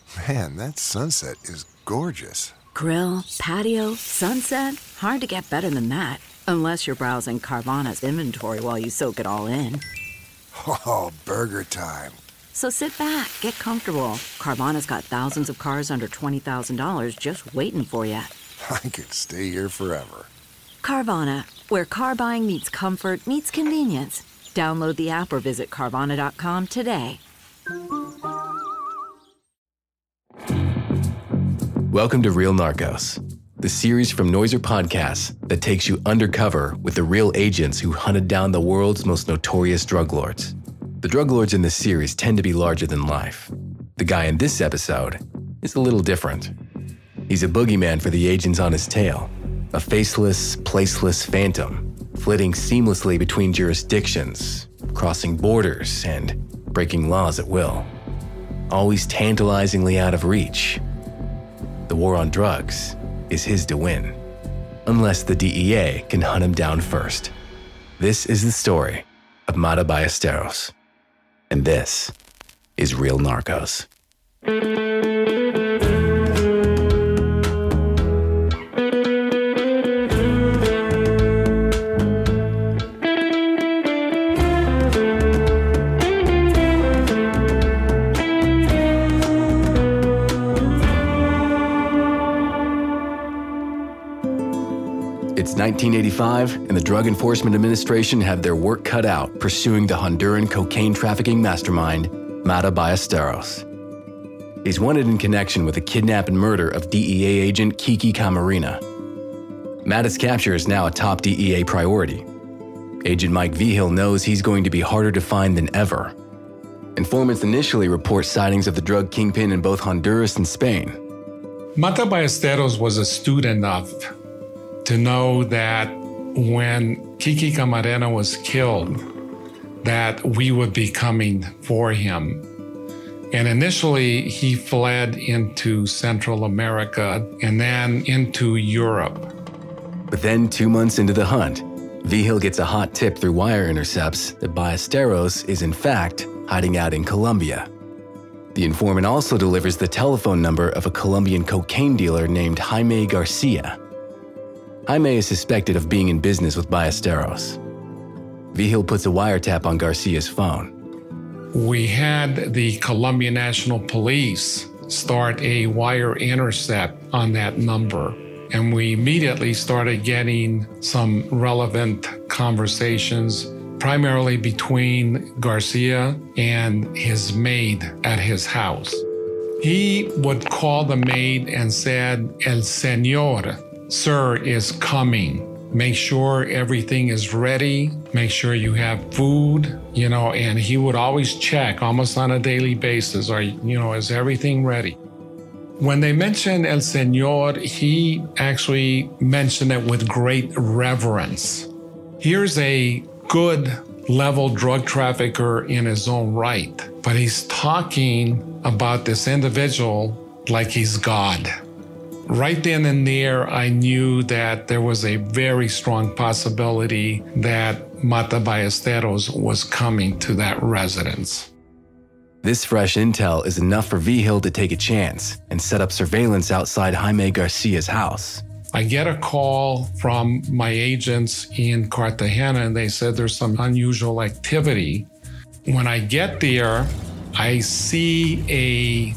Man, that sunset is gorgeous. Grill, patio, sunset. Hard to get better than that. Unless you're browsing Carvana's inventory while you soak it all in. Oh, burger time. So sit back, get comfortable. Carvana's got thousands of cars under $20,000 just waiting for you. I could stay here forever. Carvana, where car buying meets comfort, meets convenience. Download the app or visit Carvana.com today. Welcome to Real Narcos, the series from Noiser Podcasts that takes you undercover with the real agents who hunted down the world's most notorious drug lords. The drug lords in this series tend to be larger than life. The guy in this episode is a little different. He's a boogeyman for the agents on his tail, a faceless, placeless phantom, flitting seamlessly between jurisdictions, crossing borders, and breaking laws at will. Always tantalizingly out of reach. The war on drugs is his to win, unless the DEA can hunt him down first. This is the story of Mata Ballesteros, and this is Real Narcos. It's 1985, and the Drug Enforcement Administration have their work cut out pursuing the Honduran cocaine trafficking mastermind, Mata Ballesteros. He's wanted in connection with the kidnap and murder of DEA agent Kiki Camarena. Mata's capture is now a top DEA priority. Agent Mike Vigil knows he's going to be harder to find than ever. Informants initially report sightings of the drug kingpin in both Honduras and Spain. Mata Ballesteros was astute enough to know that when Kiki Camarena was killed, that we would be coming for him. And initially, he fled into Central America and then into Europe. But then 2 months into the hunt, Vigil gets a hot tip through wire intercepts that Ballesteros is in fact hiding out in Colombia. The informant also delivers the telephone number of a Colombian cocaine dealer named Jaime Garcia. Jaime is suspected of being in business with Ballesteros. Vigil puts a wiretap on Garcia's phone. We had the Colombian National Police start a wire intercept on that number, and we immediately started getting some relevant conversations, primarily between Garcia and his maid at his house. He would call the maid and said, "El Señor, Sir, is coming. Make sure everything is ready. Make sure you have food," and he would always check almost on a daily basis, is everything ready? When they mentioned El Señor, he actually mentioned it with great reverence. Here's a good level drug trafficker in his own right, but he's talking about this individual like he's God. Right then and there, I knew that there was a very strong possibility that Mata Ballesteros was coming to that residence. This fresh intel is enough for Vigil to take a chance and set up surveillance outside Jaime Garcia's house. I get a call from my agents in Cartagena, and they said there's some unusual activity. When I get there, I see a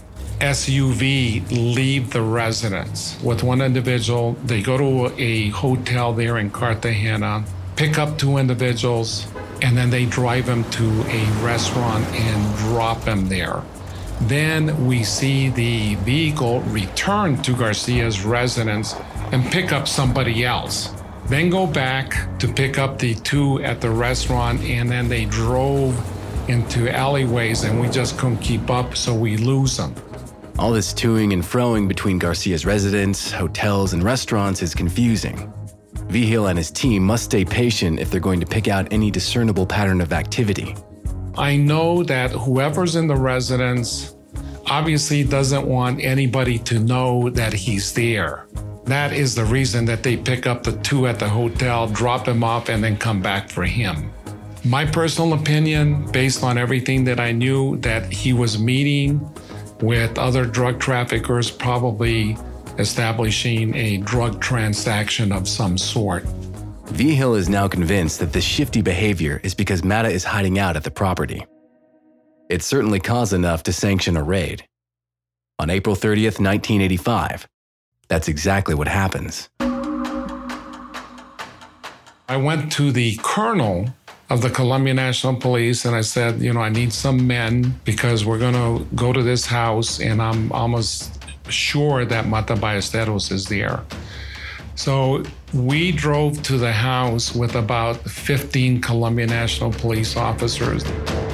SUV leave the residence with one individual. They go to a hotel there in Cartagena, pick up two individuals, and then they drive them to a restaurant and drop them there. Then we see the vehicle return to Garcia's residence and pick up somebody else. Then go back to pick up the two at the restaurant, and then they drove into alleyways and we just couldn't keep up, so we lose them. All this toing and froing between Garcia's residence, hotels, and restaurants is confusing. Vigil and his team must stay patient if they're going to pick out any discernible pattern of activity. I know that whoever's in the residence obviously doesn't want anybody to know that he's there. That is the reason that they pick up the two at the hotel, drop him off, and then come back for him. My personal opinion, based on everything that I knew, that he was meeting with other drug traffickers, probably establishing a drug transaction of some sort. Vigil is now convinced that this shifty behavior is because Mata is hiding out at the property. It's certainly cause enough to sanction a raid. On April 30th, 1985, that's exactly what happens. I went to the colonel of the Colombia National Police and I said, I need some men because we're going to go to this house and I'm almost sure that Mata Ballesteros is there. So we drove to the house with about 15 Colombia National Police officers.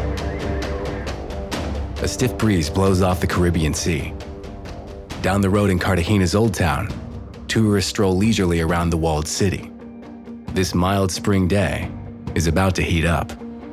A stiff breeze blows off the Caribbean Sea. Down the road in Cartagena's Old Town, tourists stroll leisurely around the walled city. This mild spring day is about to heat up.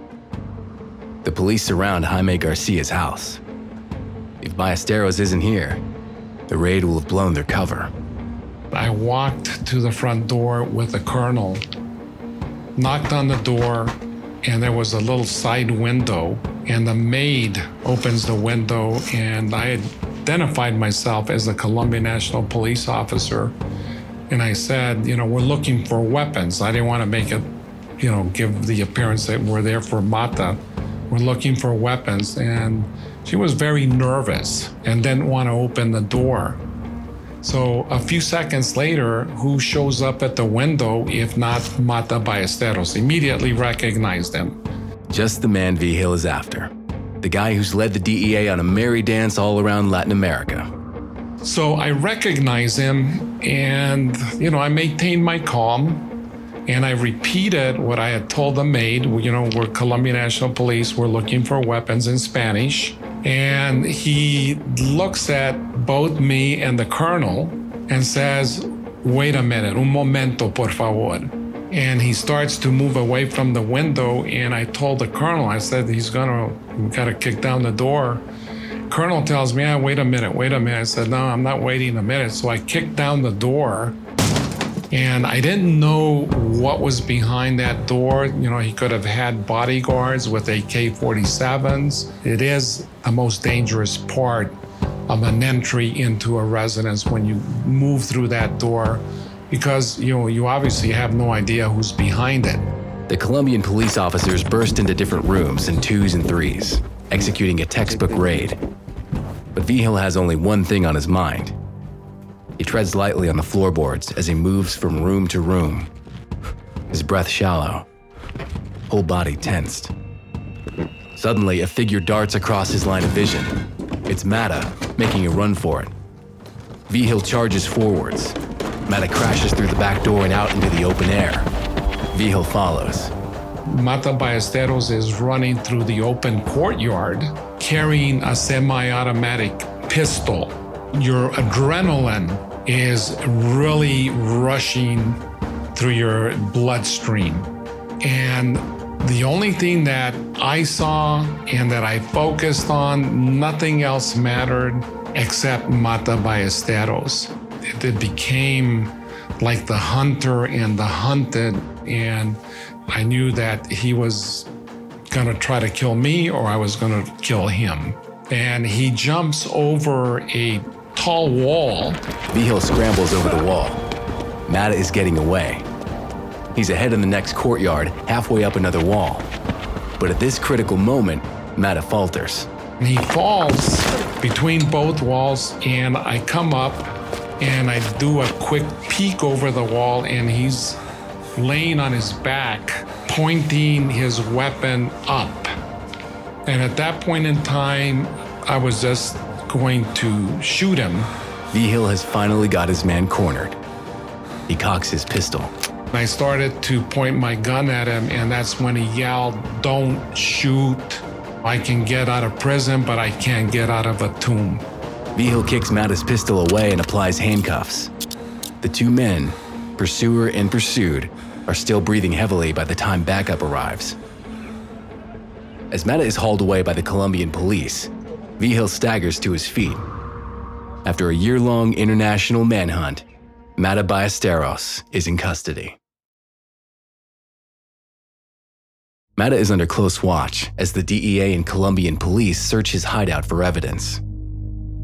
The police surround Jaime Garcia's house. If Ballesteros isn't here, the raid will have blown their cover. I walked to the front door with the colonel, knocked on the door, and there was a little side window, and the maid opens the window, and I identified myself as a Colombia National Police officer. And I said, we're looking for weapons. I didn't want to make it, give the appearance that we're there for Mata. We're looking for weapons. And she was very nervous and didn't want to open the door. So a few seconds later, who shows up at the window if not Mata Ballesteros? Immediately recognized him. Just the man Vigil is after. The guy who's led the DEA on a merry dance all around Latin America. So I recognized him and, I maintained my calm and I repeated what I had told the maid. We're Colombia National Police. We're looking for weapons in Spanish. And he looks at both me and the colonel and says, wait a minute, un momento, por favor. And he starts to move away from the window. And I told the colonel, I said, we got to kick down the door. Colonel tells me, wait a minute. I said, no, I'm not waiting a minute. So I kicked down the door and I didn't know what was behind that door. He could have had bodyguards with AK-47s. It is the most dangerous part of an entry into a residence when you move through that door because, you obviously have no idea who's behind it. The Colombian police officers burst into different rooms in twos and threes, executing a textbook raid. But Vigil has only one thing on his mind. He treads lightly on the floorboards as he moves from room to room, his breath shallow, whole body tensed. Suddenly, a figure darts across his line of vision. It's Mata, making a run for it. Vigil charges forwards. Mata crashes through the back door and out into the open air. Vigil follows. Mata Ballesteros is running through the open courtyard, carrying a semi-automatic pistol. Your adrenaline is really rushing through your bloodstream. And the only thing that I saw and that I focused on, nothing else mattered except Mata Ballesteros. It became like the hunter and the hunted, and I knew that he was gonna try to kill me or I was gonna kill him. And he jumps over a tall wall. Vigil scrambles over the wall. Mata is getting away. He's ahead in the next courtyard, halfway up another wall. But at this critical moment, Mata falters. He falls between both walls, and I come up and I do a quick peek over the wall, and he's laying on his back, pointing his weapon up. And at that point in time, I was just going to shoot him. Vigil has finally got his man cornered. He cocks his pistol. I started to point my gun at him, and that's when he yelled, "Don't shoot. I can get out of prison, but I can't get out of a tomb." Vigil kicks Mata's pistol away and applies handcuffs. The two men, pursuer and pursued, are still breathing heavily by the time backup arrives. As Mata is hauled away by the Colombian police, Vigil staggers to his feet. After a year-long international manhunt, Mata Ballesteros is in custody. Mata is under close watch as the DEA and Colombian police search his hideout for evidence.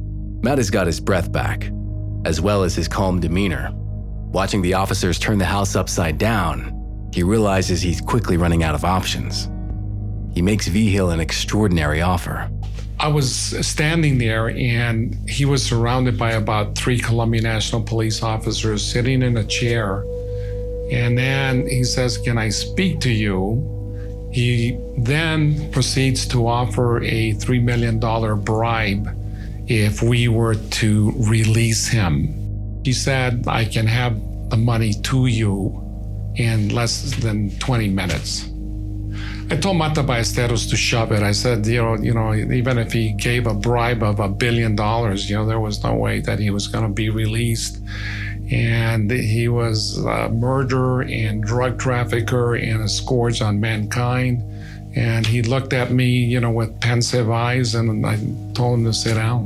Mata's got his breath back, as well as his calm demeanor. Watching the officers turn the house upside down, he realizes he's quickly running out of options. He makes Vigil an extraordinary offer. I was standing there and he was surrounded by about 3 Colombia National Police officers sitting in a chair. And then he says, "Can I speak to you?" He then proceeds to offer a $3 million bribe if we were to release him. He said, "I can have the money to you in less than 20 minutes. I told Mata Ballesteros to shove it. I said, even if he gave a bribe of $1 billion, there was no way that he was going to be released. And he was a murderer and drug trafficker and a scourge on mankind. And he looked at me, with pensive eyes, and I told him to sit down.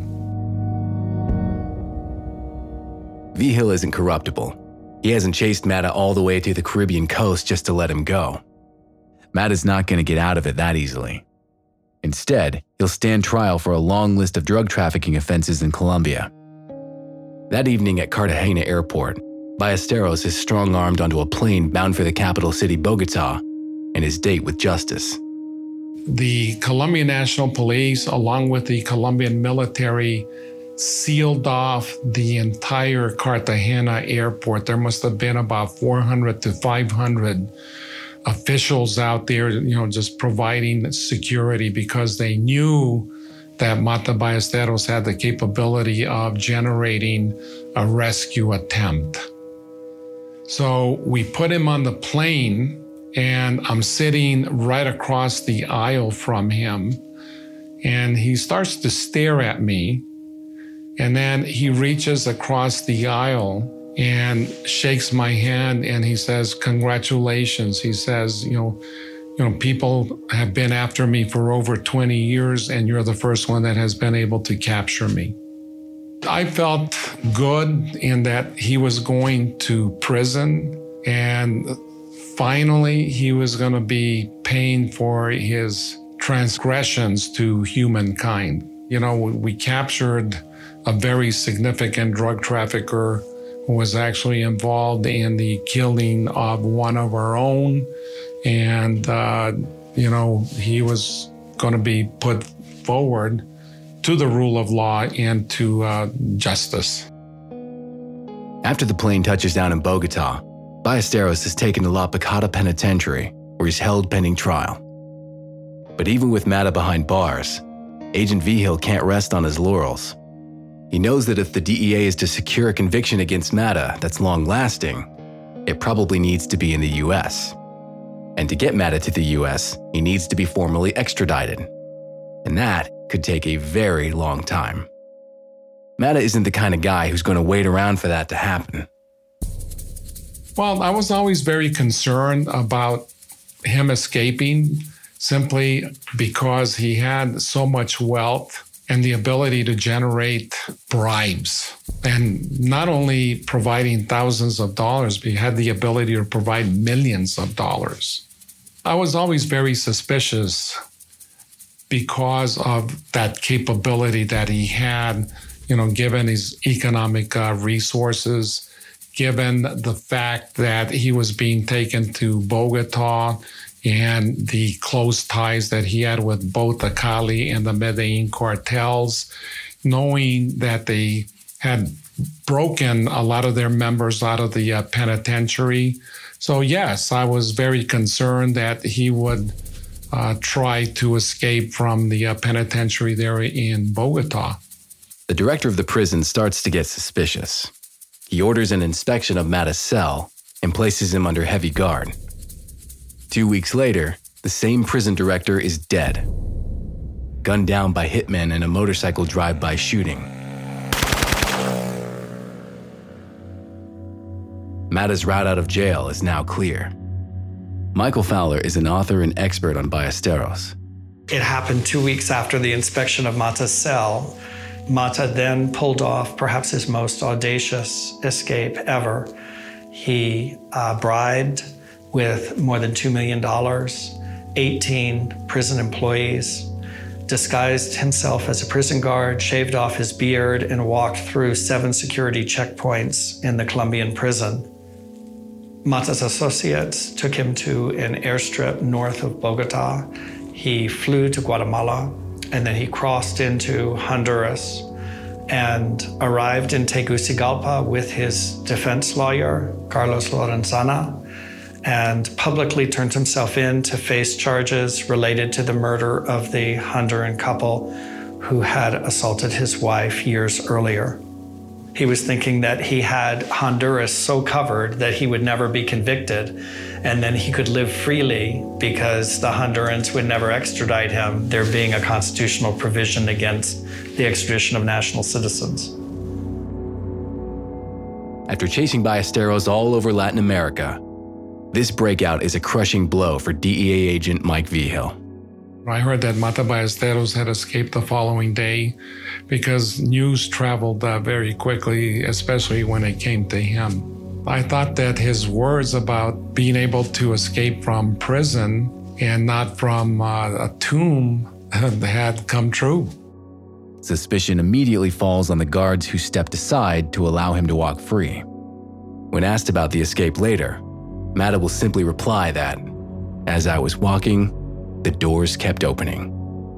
Vigil isn't corruptible. He hasn't chased Mata all the way to the Caribbean coast just to let him go. Mata's not going to get out of it that easily. Instead, he'll stand trial for a long list of drug trafficking offenses in Colombia. That evening at Cartagena Airport, Ballesteros is strong-armed onto a plane bound for the capital city, Bogota, and his date with justice. The Colombian National Police, along with the Colombian military, sealed off the entire Cartagena airport. There must have been about 400 to 500 officials out there, just providing security because they knew that Mata Ballesteros had the capability of generating a rescue attempt. So we put him on the plane, and I'm sitting right across the aisle from him, and he starts to stare at me, and then he reaches across the aisle and shakes my hand, and he says, "Congratulations." He says, people have been after me for over 20 years, and you're the first one that has been able to capture me. I felt good in that he was going to prison, and finally he was going to be paying for his transgressions to humankind. We captured a very significant drug trafficker who was actually involved in the killing of one of our own. And, he was going to be put forward to the rule of law and to justice. After the plane touches down in Bogota, Ballesteros is taken to La Picada Penitentiary, where he's held pending trial. But even with Mata behind bars, Agent Vigil can't rest on his laurels. He knows that if the DEA is to secure a conviction against Mata that's long-lasting, it probably needs to be in the U.S. And to get Mata to the U.S., he needs to be formally extradited. And that could take a very long time. Mata isn't the kind of guy who's going to wait around for that to happen. Well, I was always very concerned about him escaping simply because he had so much wealth and the ability to generate bribes. And not only providing thousands of dollars, but he had the ability to provide millions of dollars. I was always very suspicious because of that capability that he had, given his economic resources, given the fact that he was being taken to Bogota and the close ties that he had with both the Cali and the Medellin cartels, knowing that they had broken a lot of their members out of the penitentiary. So yes, I was very concerned that he would try to escape from the penitentiary there in Bogota. The director of the prison starts to get suspicious. He orders an inspection of Mata's cell and places him under heavy guard. 2 weeks later, the same prison director is dead, gunned down by hitmen in a motorcycle drive-by shooting. Mata's route out of jail is now clear. Michael Fowler is an author and expert on Ballesteros. It happened 2 weeks after the inspection of Mata's cell. Mata then pulled off perhaps his most audacious escape ever. He bribed with more than $2 million, 18 prison employees, disguised himself as a prison guard, shaved off his beard, and walked through 7 security checkpoints in the Colombian prison. Mata's associates took him to an airstrip north of Bogota. He flew to Guatemala, and then he crossed into Honduras and arrived in Tegucigalpa with his defense lawyer, Carlos Lorenzana, and publicly turned himself in to face charges related to the murder of the Honduran couple who had assaulted his wife years earlier. He was thinking that he had Honduras so covered that he would never be convicted, and then he could live freely because the Hondurans would never extradite him, there being a constitutional provision against the extradition of national citizens. After chasing Ballesteros all over Latin America, this breakout is a crushing blow for DEA agent Mike Vigil. I heard that Mata Ballesteros had escaped the following day because news traveled very quickly, especially when it came to him. I thought that his words about being able to escape from prison and not from a tomb had come true. Suspicion immediately falls on the guards who stepped aside to allow him to walk free. When asked about the escape later, Mata will simply reply that, "As I was walking, the doors kept opening."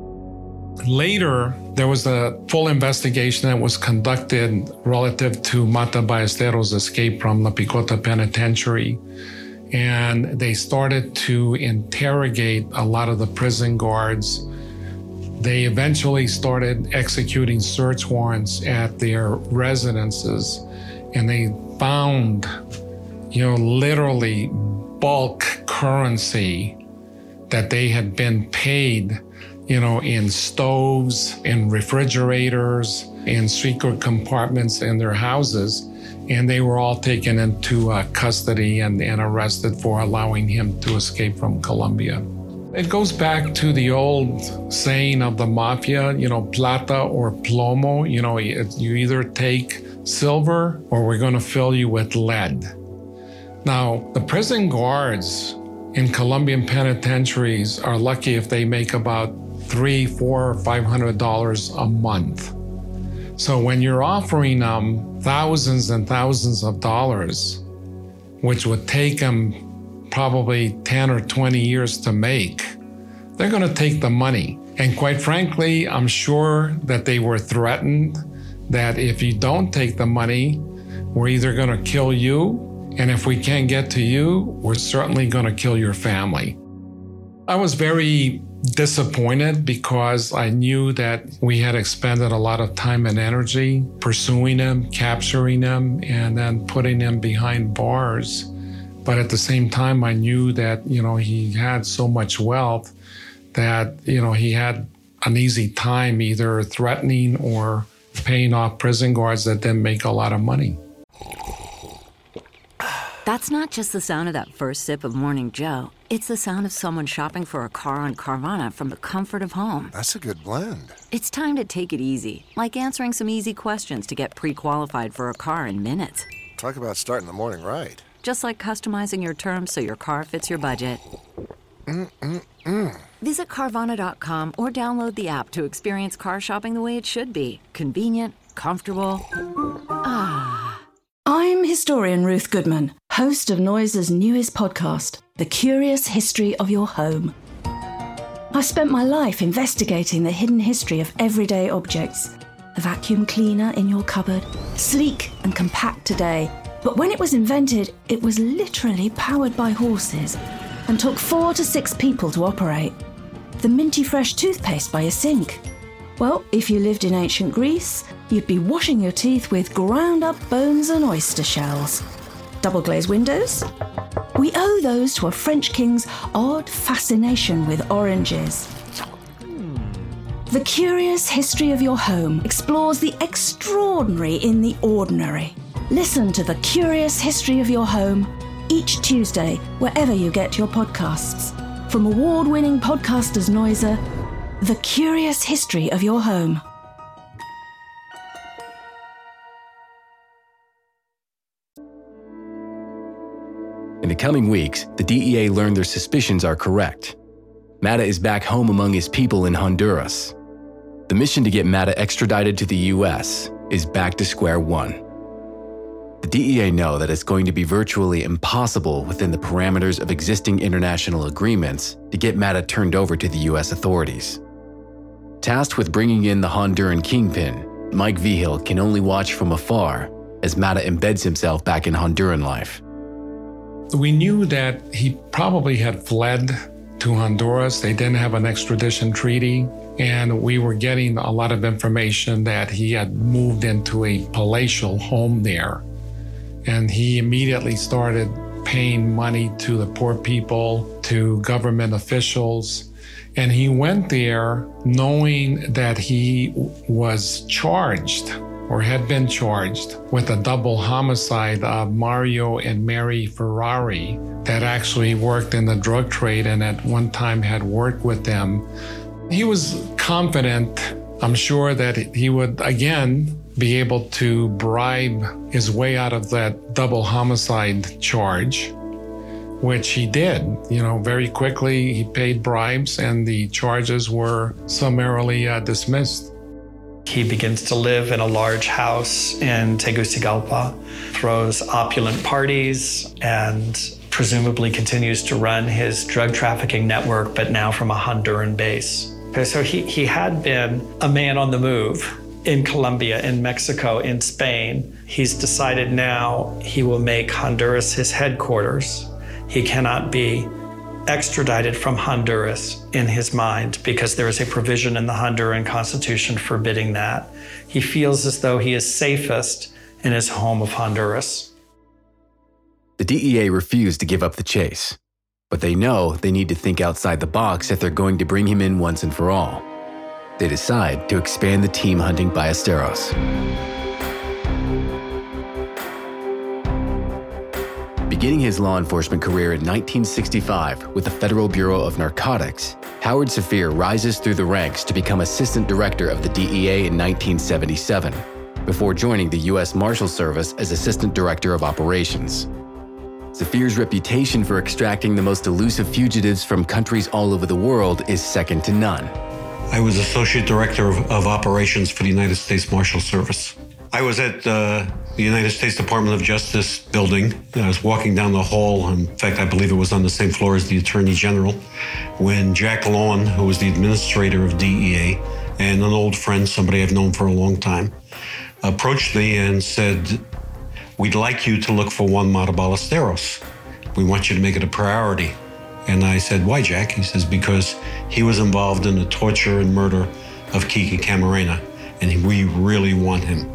Later, there was a full investigation that was conducted relative to Mata Ballesteros' escape from La Picota Penitentiary. And they started to interrogate a lot of the prison guards. They eventually started executing search warrants at their residences. And they found, literally bulk currency that they had been paid, in stoves, in refrigerators, in secret compartments in their houses. And they were all taken into custody and arrested for allowing him to escape from Colombia. It goes back to the old saying of the mafia, plata or plomo. You either take silver or we're going to fill you with lead. Now, the prison guards in Colombian penitentiaries are lucky if they make about $300, $400, $500 a month. So when you're offering them thousands and thousands of dollars, which would take them probably 10 or 20 years to make, they're going to take the money. And quite frankly, I'm sure that they were threatened that if you don't take the money, we're either going to kill you, and if we can't get to you, we're certainly going to kill your family. I was very disappointed because I knew that we had expended a lot of time and energy pursuing him, capturing him, and then putting him behind bars. But at the same time, I knew that, he had so much wealth that, he had an easy time either threatening or paying off prison guards that didn't make a lot of money. That's not just the sound of that first sip of Morning Joe. It's the sound of someone shopping for a car on Carvana from the comfort of home. That's a good blend. It's time to take it easy, like answering some easy questions to get pre-qualified for a car in minutes. Talk about starting the morning right. Just like customizing your terms so your car fits your budget. Visit Carvana.com or download the app to experience car shopping the way it should be. Convenient, comfortable. I'm historian Ruth Goodman, host of Noiser's newest podcast, The Curious History of Your Home. I've spent my life investigating the hidden history of everyday objects. The vacuum cleaner in your cupboard, sleek and compact today, but when it was invented, it was literally powered by horses and took 4 to 6 people to operate. The minty fresh toothpaste by your sink. Well, if you lived in ancient Greece, you'd be washing your teeth with ground up bones and oyster shells. Double glazed windows? We owe those to a French king's odd fascination with oranges. The Curious History of Your Home explores the extraordinary in the ordinary. Listen to The Curious History of Your Home each Tuesday, wherever you get your podcasts. From award-winning podcasters Noiser, The Curious History of Your Home. In the coming weeks, the DEA learned their suspicions are correct. Mata is back home among his people in Honduras, the mission to get Mata extradited to the US is back to square one. The DEA know that it's going to be virtually impossible within the parameters of existing international agreements to get Mata turned over to the US authorities. Tasked with bringing in the Honduran kingpin, Mike Vigil can only watch from afar as Mata embeds himself back in Honduran life. We knew that he probably had fled to Honduras. They didn't have an extradition treaty, and we were getting a lot of information that he had moved into a palatial home there. And he immediately started paying money to the poor people, to government officials. And he went there knowing that he was charged or had been charged with a double homicide of Mario and Mary Ferrari that actually worked in the drug trade and at one time had worked with them. He was confident, I'm sure, that he would again be able to bribe his way out of that double homicide charge, which he did. Very quickly he paid bribes and the charges were summarily dismissed. He begins to live in a large house in Tegucigalpa, throws opulent parties, and presumably continues to run his drug trafficking network, but now from a Honduran base. Okay, so he had been a man on the move in Colombia, in Mexico, in Spain. He's decided now he will make Honduras his headquarters. He cannot be extradited from Honduras in his mind because there is a provision in the Honduran constitution forbidding that. He feels as though he is safest in his home of Honduras. The DEA refused to give up the chase, but they know they need to think outside the box if they're going to bring him in once and for all. They decide to expand the team hunting Ballesteros. Beginning his law enforcement career in 1965 with the Federal Bureau of Narcotics, Howard Safir rises through the ranks to become assistant director of the DEA in 1977, before joining the U.S. Marshal Service as assistant director of operations. Safir's reputation for extracting the most elusive fugitives from countries all over the world is second to none. I was associate director of operations for the United States Marshal Service. I was at the United States Department of Justice building. I was walking down the hall. In fact, I believe it was on the same floor as the Attorney General, when Jack Lawn, who was the administrator of DEA, and an old friend, somebody I've known for a long time, approached me and said, "We'd like you to look for one Mata Ballesteros. We want you to make it a priority." And I said, "Why, Jack?" He says, "Because he was involved in the torture and murder of Kiki Camarena, and we really want him."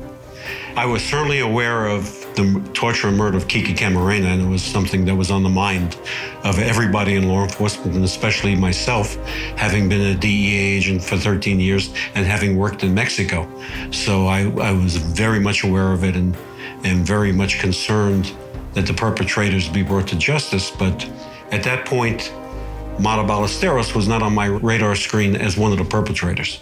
I was certainly aware of the torture and murder of Kiki Camarena, and it was something that was on the mind of everybody in law enforcement, and especially myself, having been a DEA agent for 13 years and having worked in Mexico. So I was very much aware of it and very much concerned that the perpetrators be brought to justice. But at that point, Mata Ballesteros was not on my radar screen as one of the perpetrators.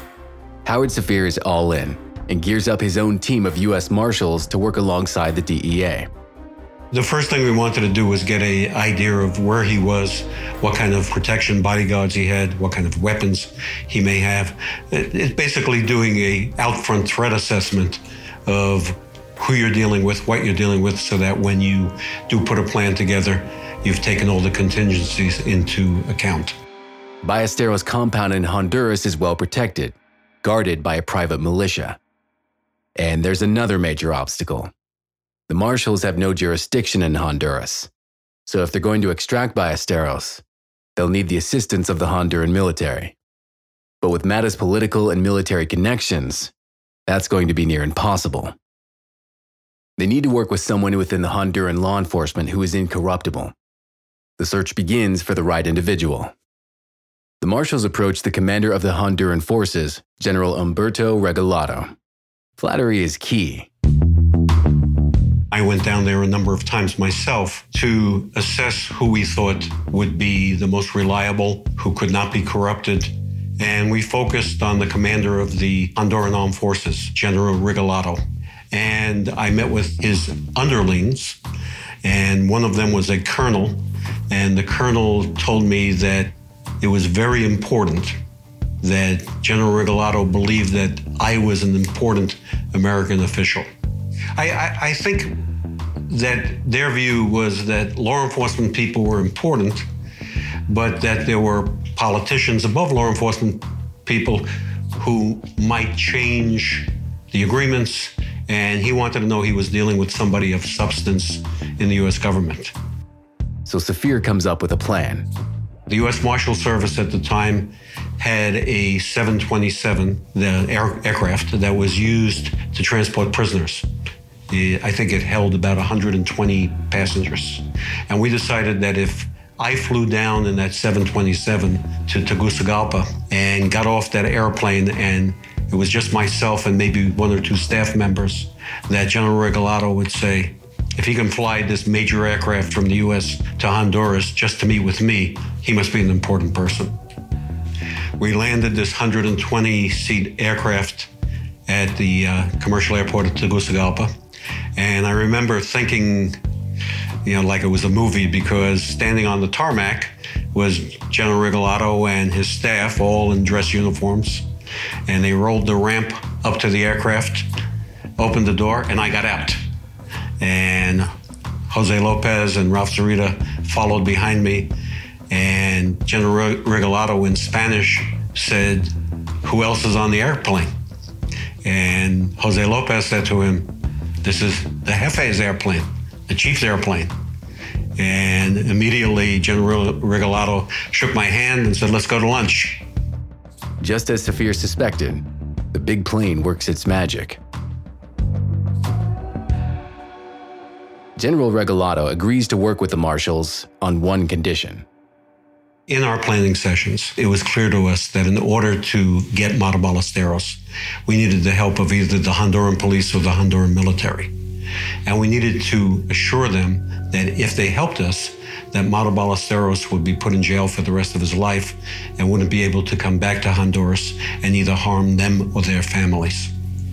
Howard Safir is all in and gears up his own team of U.S. Marshals to work alongside the DEA. The first thing we wanted to do was get an idea of where he was, what kind of protection bodyguards he had, what kind of weapons he may have. It's basically doing a out-front threat assessment of who you're dealing with, what you're dealing with, so that when you do put a plan together, you've taken all the contingencies into account. Ballesteros' compound in Honduras is well protected, guarded by a private militia. And there's another major obstacle. The Marshals have no jurisdiction in Honduras, so if they're going to extract Ballesteros, they'll need the assistance of the Honduran military. But with Mata's political and military connections, that's going to be near impossible. They need to work with someone within the Honduran law enforcement who is incorruptible. The search begins for the right individual. The Marshals approach the commander of the Honduran forces, General Humberto Regalado. Flattery is key. I went down there a number of times myself to assess who we thought would be the most reliable, who could not be corrupted. And we focused on the commander of the Honduran Armed Forces, General Regalado. And I met with his underlings, and one of them was a colonel. And the colonel told me that it was very important that General Regalado believed that I was an important American official. I think that their view was that law enforcement people were important, but that there were politicians above law enforcement people who might change the agreements, and he wanted to know he was dealing with somebody of substance in the U.S. government. So Safir comes up with a plan. The U.S. Marshal Service at the time had a 727, the aircraft that was used to transport prisoners. I think it held about 120 passengers. And we decided that if I flew down in that 727 to Tegucigalpa and got off that airplane, and it was just myself and maybe one or two staff members, that General Regalado would say, if he can fly this major aircraft from the U.S. to Honduras just to meet with me, he must be an important person. We landed this 120-seat aircraft at the commercial airport of Tegucigalpa. And I remember thinking, like it was a movie, because standing on the tarmac was General Regalado and his staff, all in dress uniforms. And they rolled the ramp up to the aircraft, opened the door, and I got out. And Jose Lopez and Ralph Zurita followed behind me. And General Regalado in Spanish said, "Who else is on the airplane?" And Jose Lopez said to him, "This is the Jefe's airplane, the chief's airplane." And immediately General Regalado shook my hand and said, "Let's go to lunch." Just as Safir suspected, the big plane works its magic. General Regalado agrees to work with the Marshals on one condition. In our planning sessions, it was clear to us that in order to get Mata Ballesteros, we needed the help of either the Honduran police or the Honduran military. And we needed to assure them that if they helped us, that Mata Ballesteros would be put in jail for the rest of his life and wouldn't be able to come back to Honduras and either harm them or their families.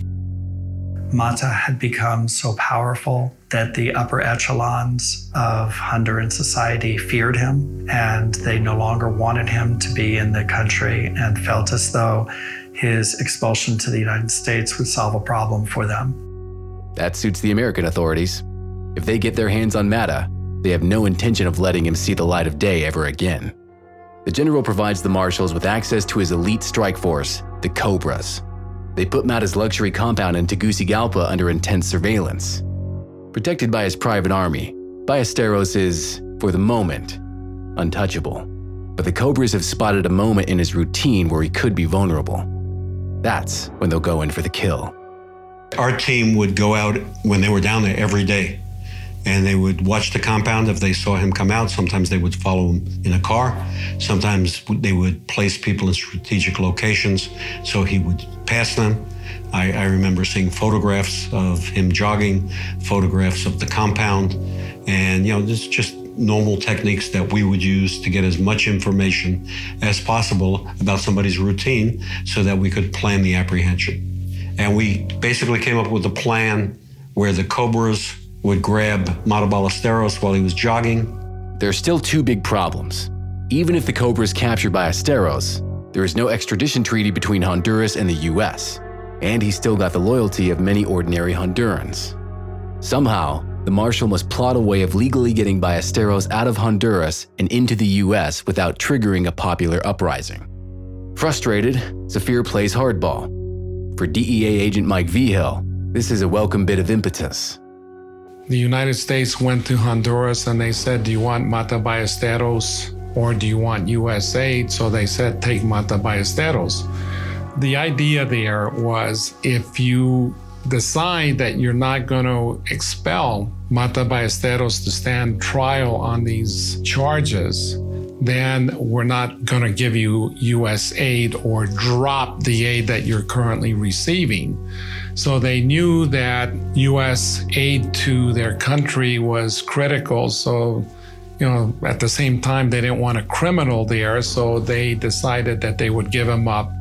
Mata had become so powerful that the upper echelons of Honduran society feared him, and they no longer wanted him to be in the country and felt as though his expulsion to the United States would solve a problem for them. That suits the American authorities. If they get their hands on Mata, they have no intention of letting him see the light of day ever again. The general provides the Marshals with access to his elite strike force, the Cobras. They put Mata's luxury compound in Tegucigalpa under intense surveillance. Protected by his private army, Ballesteros is, for the moment, untouchable. But the Cobras have spotted a moment in his routine where he could be vulnerable. That's when they'll go in for the kill. Our team would go out when they were down there every day, and they would watch the compound. If they saw him come out, sometimes they would follow him in a car. Sometimes they would place people in strategic locations so he would pass them. I remember seeing photographs of him jogging, photographs of the compound, and this is just normal techniques that we would use to get as much information as possible about somebody's routine so that we could plan the apprehension. And we basically came up with a plan where the Cobras would grab Mata Ballesteros while he was jogging. There are still two big problems. Even if the Cobras capture Ballesteros, there is no extradition treaty between Honduras and the U.S., and he's still got the loyalty of many ordinary Hondurans. Somehow, the Marshal must plot a way of legally getting Ballesteros out of Honduras and into the U.S. without triggering a popular uprising. Frustrated, Safir plays hardball. For DEA agent Mike Vigil, this is a welcome bit of impetus. The United States went to Honduras and they said, "Do you want Mata Ballesteros or do you want U.S. aid?" So they said, "Take Mata Ballesteros." The idea there was, if you decide that you're not going to expel Mata Ballesteros to stand trial on these charges, then we're not going to give you U.S. aid or drop the aid that you're currently receiving. So they knew that U.S. aid to their country was critical. So, at the same time, they didn't want a criminal there, so they decided that they would give him up.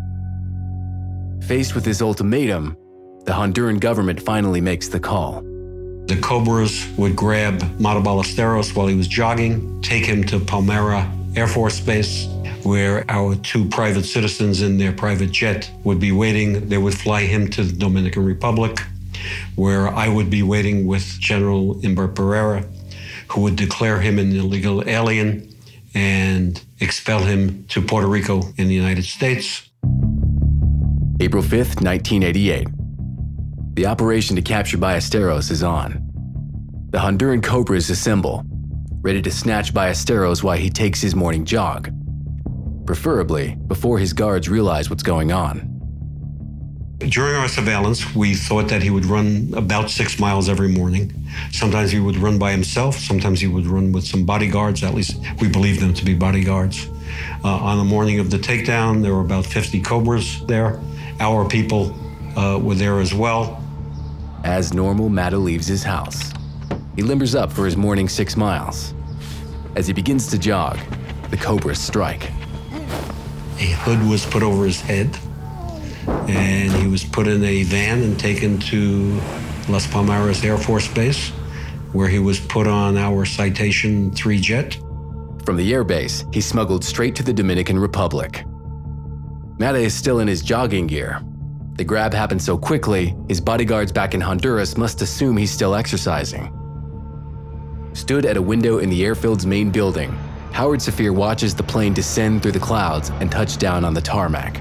Faced with this ultimatum, the Honduran government finally makes the call. The Cobras would grab Mata Ballesteros while he was jogging, take him to Palmera Air Force Base, where our 2 private citizens in their private jet would be waiting. They would fly him to the Dominican Republic, where I would be waiting with General Imbert Pereira, who would declare him an illegal alien and expel him to Puerto Rico in the United States. April 5th, 1988. The operation to capture Ballesteros is on. The Honduran Cobras assemble, ready to snatch Ballesteros while he takes his morning jog, preferably before his guards realize what's going on. During our surveillance, we thought that he would run about 6 miles every morning. Sometimes he would run by himself. Sometimes he would run with some bodyguards. At least we believed them to be bodyguards. On the morning of the takedown, there were about 50 Cobras there. Our people were there as well. As normal, Matta leaves his house. He limbers up for his morning 6 miles. As he begins to jog, the Cobras strike. A hood was put over his head, and he was put in a van and taken to Las Palmeras Air Force Base, where he was put on our Citation 3 jet. From the airbase, he's smuggled straight to the Dominican Republic. Matta is still in his jogging gear. The grab happened so quickly, his bodyguards back in Honduras must assume he's still exercising. Stood at a window in the airfield's main building, Howard Safir watches the plane descend through the clouds and touch down on the tarmac.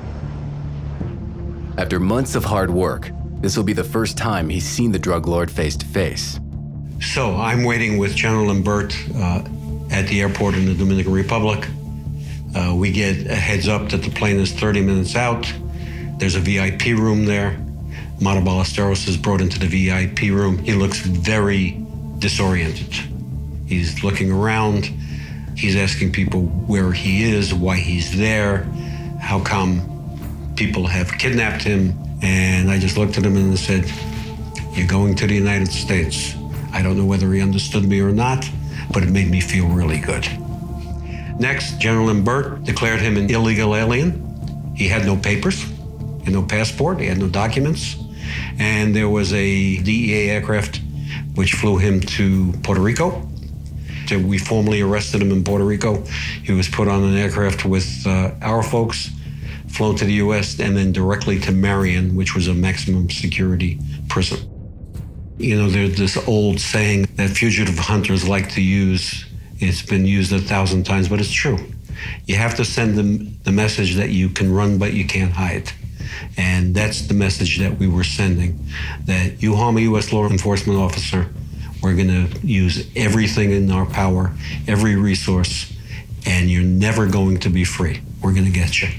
After months of hard work, this will be the first time he's seen the drug lord face to face. So I'm waiting with General Imbert at the airport in the Dominican Republic. We get a heads up that the plane is 30 minutes out. There's a VIP room there. Matta Ballesteros is brought into the VIP room. He looks very disoriented. He's looking around. He's asking people where he is, why he's there, how come people have kidnapped him. And I just looked at him and said, "You're going to the United States." I don't know whether he understood me or not, but it made me feel really good. Next, General Imbert declared him an illegal alien. He had no papers, he had no passport, he had no documents. And there was a DEA aircraft which flew him to Puerto Rico. So we formally arrested him in Puerto Rico. He was put on an aircraft with our folks, flown to the US, and then directly to Marion, which was a maximum security prison. You know, there's this old saying that fugitive hunters like to use. It's been used 1,000 times, but it's true. You have to send them the message that you can run, but you can't hide. And that's the message that we were sending, that you harm a U.S. law enforcement officer, we're going to use everything in our power, every resource, and you're never going to be free. We're going to get you.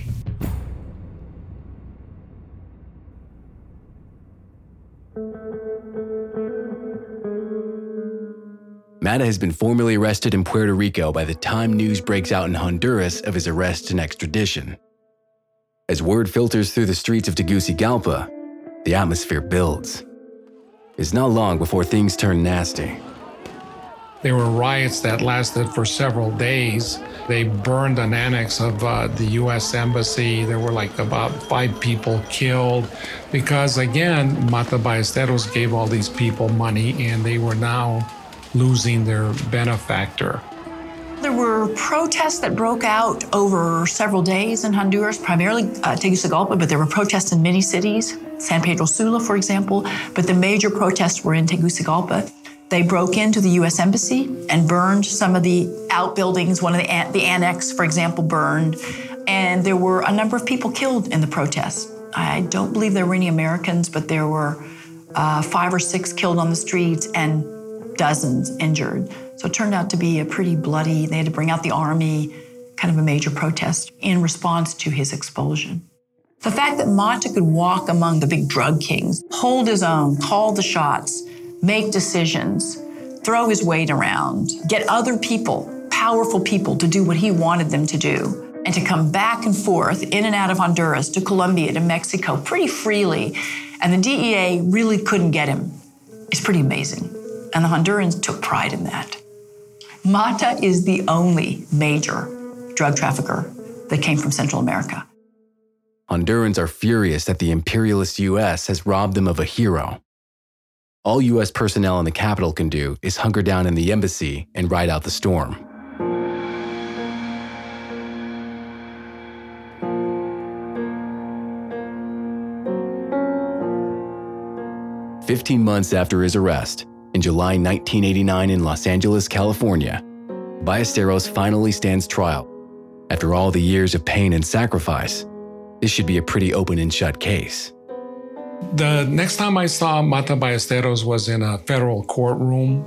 Matta has been formally arrested in Puerto Rico by the time news breaks out in Honduras of his arrest and extradition. As word filters through the streets of Tegucigalpa, the atmosphere builds. It's not long before things turn nasty. There were riots that lasted for several days. They burned an annex of the U.S. Embassy. There were like about 5 people killed because, again, Matta Ballesteros gave all these people money and they were now losing their benefactor. There were protests that broke out over several days in Honduras, primarily Tegucigalpa, but there were protests in many cities, San Pedro Sula, for example, but the major protests were in Tegucigalpa. They broke into the U.S. Embassy and burned some of the outbuildings. One of the annex, for example, burned, and there were a number of people killed in the protests. I don't believe there were any Americans, but there were 5 or 6 killed on the streets and dozens injured. So it turned out to be a pretty bloody, they had to bring out the army, kind of a major protest in response to his expulsion. The fact that Matta could walk among the big drug kings, hold his own, call the shots, make decisions, throw his weight around, get other people, powerful people, to do what he wanted them to do, and to come back and forth in and out of Honduras to Colombia to Mexico pretty freely, and the DEA really couldn't get him. It's pretty amazing. And the Hondurans took pride in that. Matta is the only major drug trafficker that came from Central America. Hondurans are furious that the imperialist U.S. has robbed them of a hero. All U.S. personnel in the capital can do is hunker down in the embassy and ride out the storm. 15 months after his arrest, in July 1989 in Los Angeles, California, Ballesteros finally stands trial. After all the years of pain and sacrifice, this should be a pretty open and shut case. The next time I saw Mata Ballesteros was in a federal courtroom,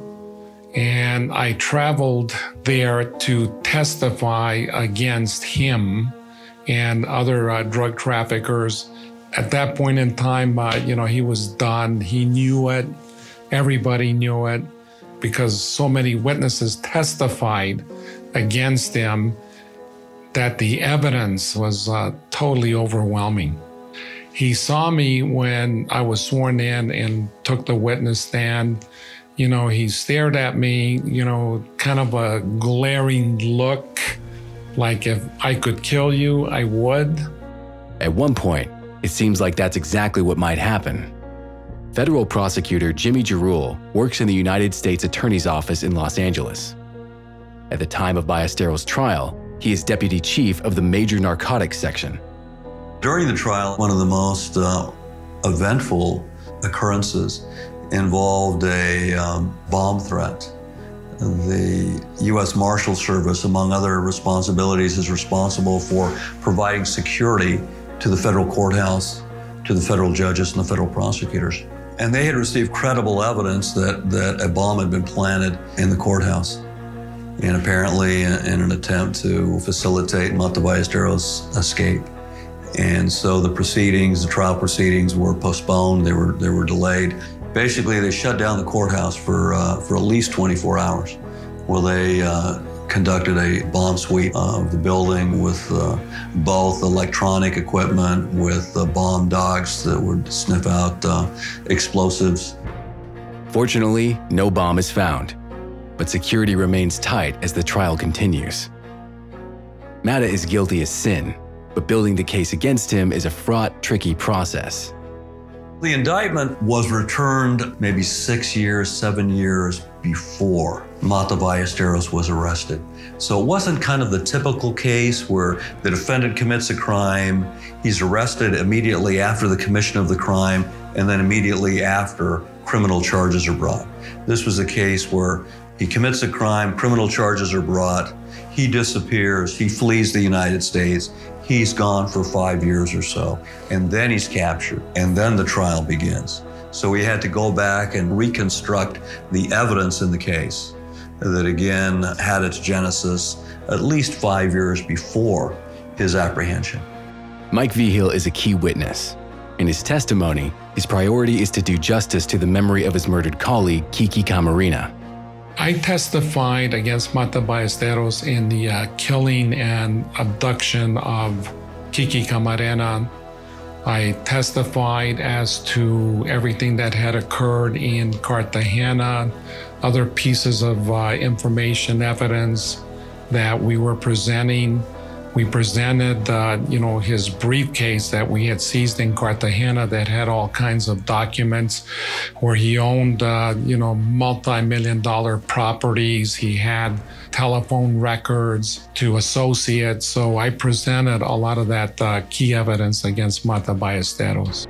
and I traveled there to testify against him and other drug traffickers. At that point in time, he was done. He knew it. Everybody knew it because so many witnesses testified against him that the evidence was totally overwhelming. He saw me when I was sworn in and took the witness stand. He stared at me, kind of a glaring look, like if I could kill you, I would. At one point, it seems like that's exactly what might happen. Federal prosecutor Jimmy Jarul works in the United States Attorney's Office in Los Angeles. At the time of Ballesteros' trial, he is deputy chief of the Major Narcotics Section. During the trial, one of the most eventful occurrences involved a bomb threat. The U.S. Marshal Service, among other responsibilities, is responsible for providing security to the federal courthouse, to the federal judges and the federal prosecutors. And they had received credible evidence that a bomb had been planted in the courthouse. And apparently in an attempt to facilitate Mata Ballesteros' escape. And so the trial proceedings were postponed, they were delayed. Basically, they shut down the courthouse for at least 24 hours, where they conducted a bomb sweep of the building with both electronic equipment, with bomb dogs that would sniff out explosives. Fortunately, no bomb is found, but security remains tight as the trial continues. Mata is guilty as sin, but building the case against him is a fraught, tricky process. The indictment was returned maybe 7 years before Mata Ballesteros was arrested. So it wasn't kind of the typical case where the defendant commits a crime, he's arrested immediately after the commission of the crime, and then immediately after criminal charges are brought. This was a case where he commits a crime, criminal charges are brought, he disappears, he flees the United States, he's gone for 5 years or so, and then he's captured, and then the trial begins. So we had to go back and reconstruct the evidence in the case that again had its genesis at least 5 years before his apprehension. Mike Vigil is a key witness. In his testimony, his priority is to do justice to the memory of his murdered colleague, Kiki Camarena. I testified against Mata Ballesteros in the killing and abduction of Kiki Camarena. I testified as to everything that had occurred in Cartagena, other pieces of information, evidence that we were presenting. We presented, his briefcase that we had seized in Cartagena that had all kinds of documents where he owned, multi-million-dollar properties. He had telephone records to associates. So I presented a lot of that key evidence against Mata Ballesteros.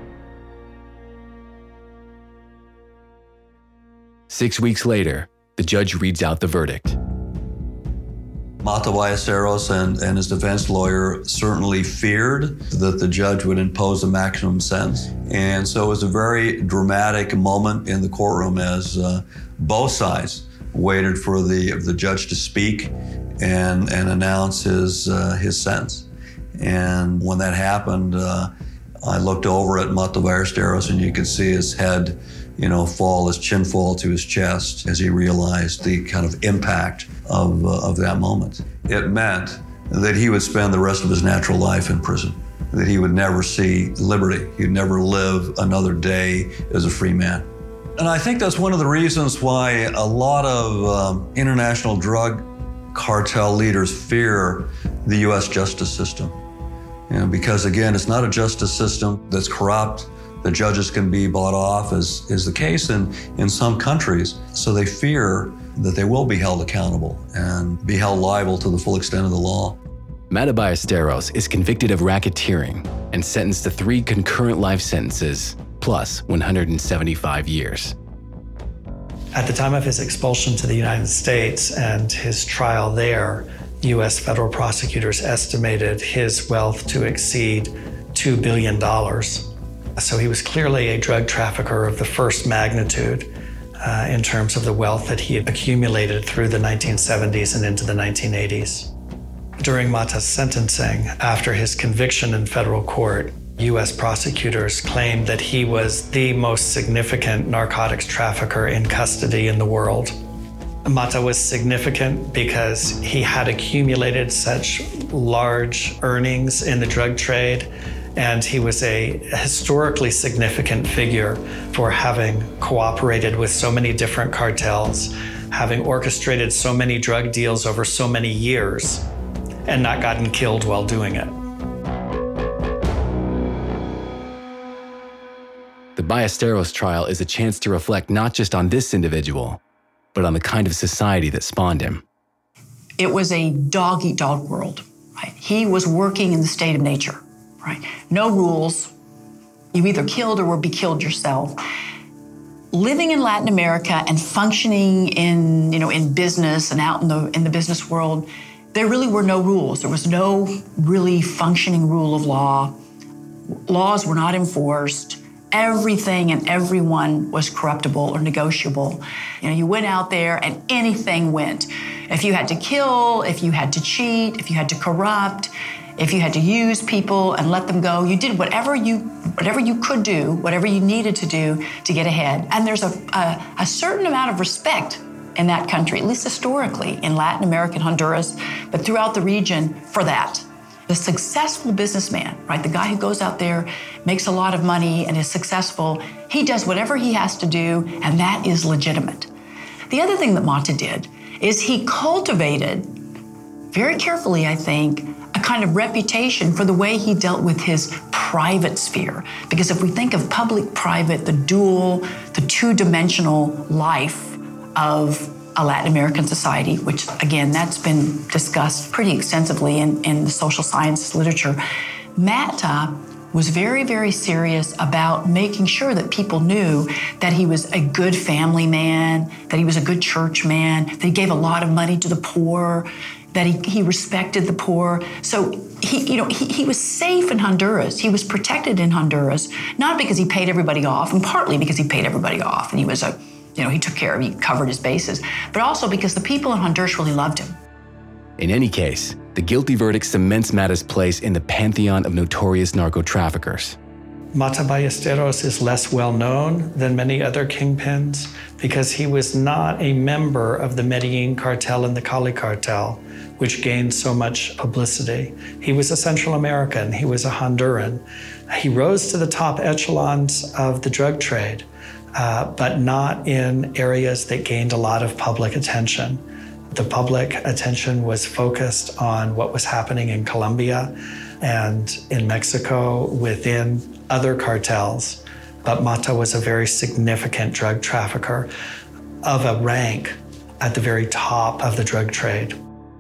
6 weeks later, the judge reads out the verdict. Mata Ballesteros and his defense lawyer certainly feared that the judge would impose a maximum sentence. And so it was a very dramatic moment in the courtroom as both sides waited for the judge to speak and announce his sentence. And when that happened, I looked over at Mata Ballesteros and you could see his head his chin fall to his chest as he realized the kind of impact of that moment. It meant that he would spend the rest of his natural life in prison, that he would never see liberty. He'd never live another day as a free man. And I think that's one of the reasons why a lot of international drug cartel leaders fear the U.S. justice system. Because again, it's not a justice system that's corrupt. The judges can be bought off, as is the case in some countries. So they fear that they will be held accountable and be held liable to the full extent of the law. Mata Ballesteros is convicted of racketeering and sentenced to 3 concurrent life sentences plus 175 years. At the time of his expulsion to the United States and his trial there, U.S. federal prosecutors estimated his wealth to exceed $2 billion. So he was clearly a drug trafficker of the first magnitude in terms of the wealth that he had accumulated through the 1970s and into the 1980s. During Mata's sentencing, after his conviction in federal court, U.S. prosecutors claimed that he was the most significant narcotics trafficker in custody in the world. Mata was significant because he had accumulated such large earnings in the drug trade, and he was a historically significant figure for having cooperated with so many different cartels, having orchestrated so many drug deals over so many years, and not gotten killed while doing it. The Ballesteros trial is a chance to reflect not just on this individual, but on the kind of society that spawned him. It was a dog-eat-dog world, right? He was working in the state of nature, right? No rules. You either killed or would be killed yourself. Living in Latin America and functioning in business and out in the business world, there really were no rules. There was no really functioning rule of law. Laws were not enforced. Everything and everyone was corruptible or negotiable. You went out there and anything went. If you had to kill, if you had to cheat, if you had to corrupt, if you had to use people and let them go, you did whatever you could do, whatever you needed to do to get ahead. And there's a certain amount of respect in that country, at least historically, in Latin America and Honduras, but throughout the region for that. The successful businessman, right? The guy who goes out there, makes a lot of money and is successful, he does whatever he has to do, and that is legitimate. The other thing that Mata did is he cultivated, very carefully, I think, a kind of reputation for the way he dealt with his private sphere. Because if we think of public-private, the two-dimensional life of a Latin American society, which, again, that's been discussed pretty extensively in the social science literature, Mata was very, very serious about making sure that people knew that he was a good family man, that he was a good church man, that he gave a lot of money to the poor, that he respected the poor. So he was safe in Honduras. He was protected in Honduras, not because he paid everybody off, and partly because he paid everybody off, and he was he took care of, he covered his bases, but also because the people in Honduras really loved him. In any case, the guilty verdict cements Mata's place in the pantheon of notorious narco-traffickers. Mata Ballesteros is less well known than many other kingpins because he was not a member of the Medellin cartel and the Cali cartel, which gained so much publicity. He was a Central American, he was a Honduran. He rose to the top echelons of the drug trade, but not in areas that gained a lot of public attention. The public attention was focused on what was happening in Colombia and in Mexico within other cartels. But Mata was a very significant drug trafficker of a rank at the very top of the drug trade.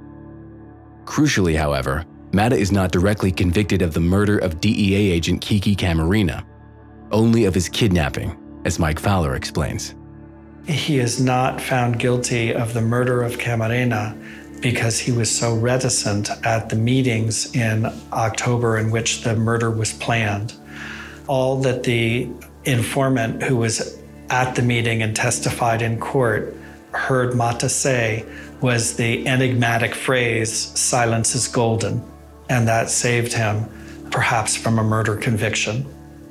Crucially, however, Mata is not directly convicted of the murder of DEA agent Kiki Camarena, only of his kidnapping, as Mike Fowler explains. He is not found guilty of the murder of Camarena because he was so reticent at the meetings in October in which the murder was planned. All that the informant who was at the meeting and testified in court heard Mata say was the enigmatic phrase, "Silence is golden," and that saved him perhaps from a murder conviction.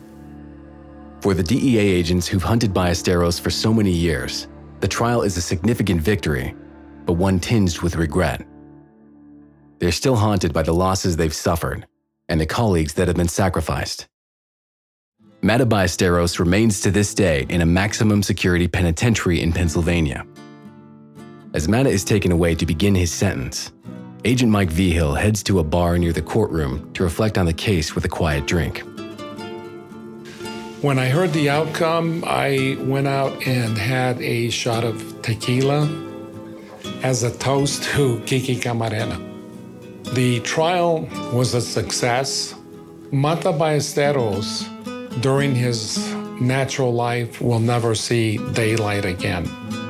For the DEA agents who've hunted Ballesteros for so many years, the trial is a significant victory, but one tinged with regret. They're still haunted by the losses they've suffered and the colleagues that have been sacrificed. Mata Ballesteros remains to this day in a maximum security penitentiary in Pennsylvania. As Mata is taken away to begin his sentence, Agent Mike Vigil heads to a bar near the courtroom to reflect on the case with a quiet drink. When I heard the outcome, I went out and had a shot of tequila as a toast to Kiki Camarena. The trial was a success. Mata Ballesteros, during his natural life will never see daylight again.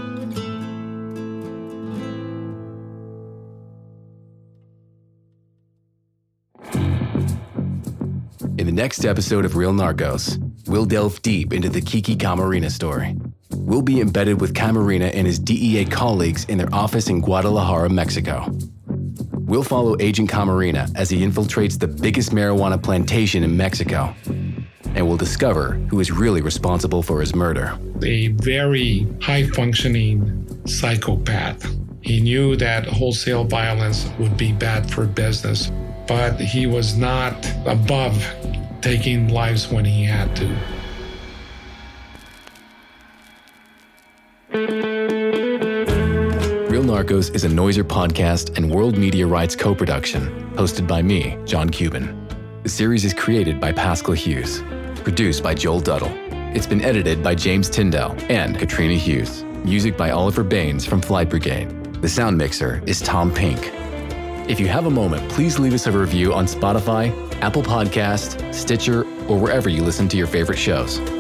In the next episode of Real Narcos, we'll delve deep into the Kiki Camarena story. We'll be embedded with Camarena and his DEA colleagues in their office in Guadalajara, Mexico. We'll follow Agent Camarena as he infiltrates the biggest marijuana plantation in Mexico. And we'll discover who is really responsible for his murder. A very high-functioning psychopath. He knew that wholesale violence would be bad for business, but he was not above taking lives when he had to. Real Narcos is a Noiser podcast and World Media Rights co-production, hosted by me, John Cuban. The series is created by Pascal Hughes, produced by Joel Duddle. It's been edited by James Tyndall and Katrina Hughes. Music by Oliver Baines from Flight Brigade. The sound mixer is Tom Pink. If you have a moment, please leave us a review on Spotify, Apple Podcast, Stitcher, or wherever you listen to your favorite shows.